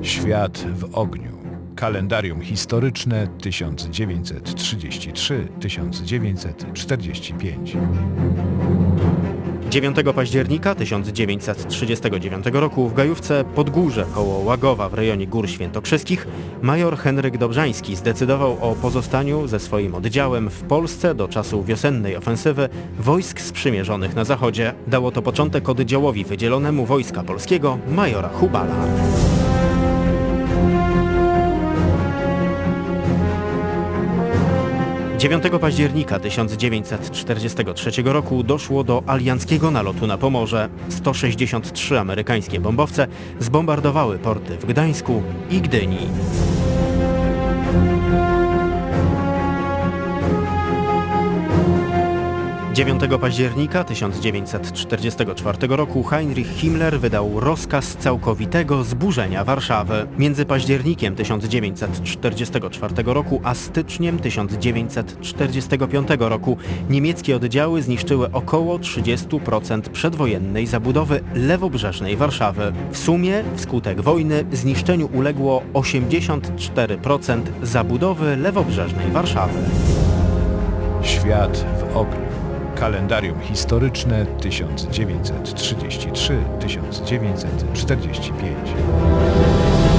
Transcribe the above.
Świat w ogniu. Kalendarium historyczne 1933-1945. 9 października 1939 roku w Gajówce Podgórze koło Łagowa w rejonie Gór Świętokrzyskich major Henryk Dobrzański zdecydował o pozostaniu ze swoim oddziałem w Polsce do czasu wiosennej ofensywy wojsk sprzymierzonych na zachodzie. Dało to początek oddziałowi wydzielonemu Wojska Polskiego majora Hubala. 9 października 1943 roku doszło do alianckiego nalotu na Pomorze. 163 amerykańskie bombowce zbombardowały porty w Gdańsku i Gdyni. 9 października 1944 roku Heinrich Himmler wydał rozkaz całkowitego zburzenia Warszawy. Między październikiem 1944 roku a styczniem 1945 roku niemieckie oddziały zniszczyły około 30% przedwojennej zabudowy lewobrzeżnej Warszawy. W sumie wskutek wojny zniszczeniu uległo 84% zabudowy lewobrzeżnej Warszawy. Świat w ogniu. Kalendarium historyczne 1933-1945.